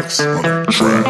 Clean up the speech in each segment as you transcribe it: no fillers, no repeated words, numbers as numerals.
Max on the track.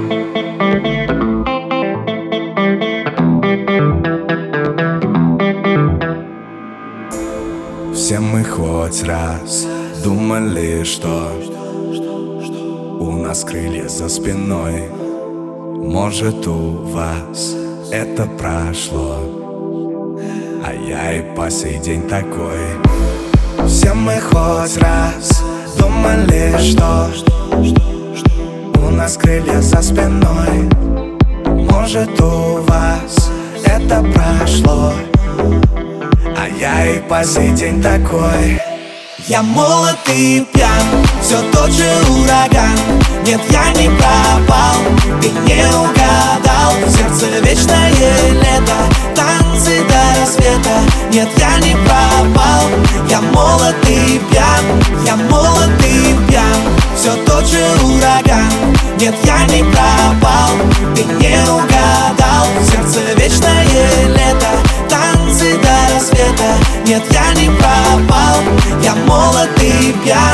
Все мы хоть раз думали, что у нас крылья за спиной. Может, у вас это прошло, а я и по сей день такой. Все мы хоть раз думали, что у нас крылья за спиной. Может, у вас это прошло, а я и по сей день такой. Я молод и пьян, все тот же ураган. Нет, я не пропал, ты не угадал. В сердце вечное лето, танцы до рассвета. Нет, я не пропал, я молод и пьян. Я молод и пьян, все тот же ураган. Нет, я не пропал, ты не угадал. В сердце вечное лето, танцы до рассвета. Нет, я не пропал, я молод и пьян.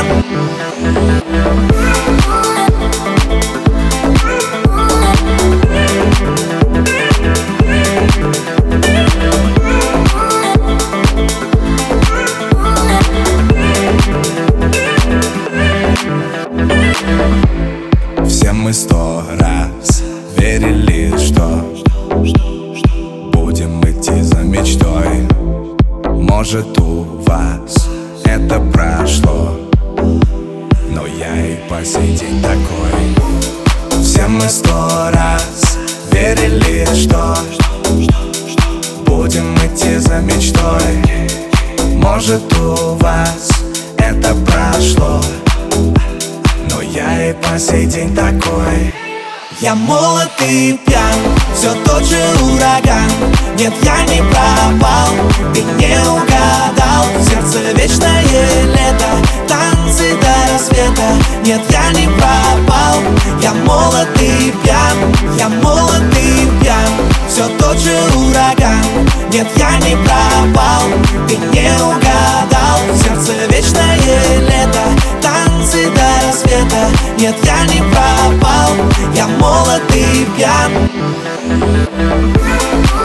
Все мы 100 раз верили, что будем идти за мечтой. Может, у вас это прошло, но я и по сей день такой. Все мы 100 раз верили, что будем идти за мечтой. Может, у вас это прошло, но я и по сей день такой. Я молод и пьян, все тот же ураган. Нет, я не пропал, ты не угадал. В сердце вечное лето, танцы до рассвета. Нет, я не пропал, я молод и пьян. Я молод и пьян, все тот же ураган. Нет, я не пропал, ты не угадал. В сердце вечное лето, танцы до рассвета. Нет, я не пропал, я молод и пьян.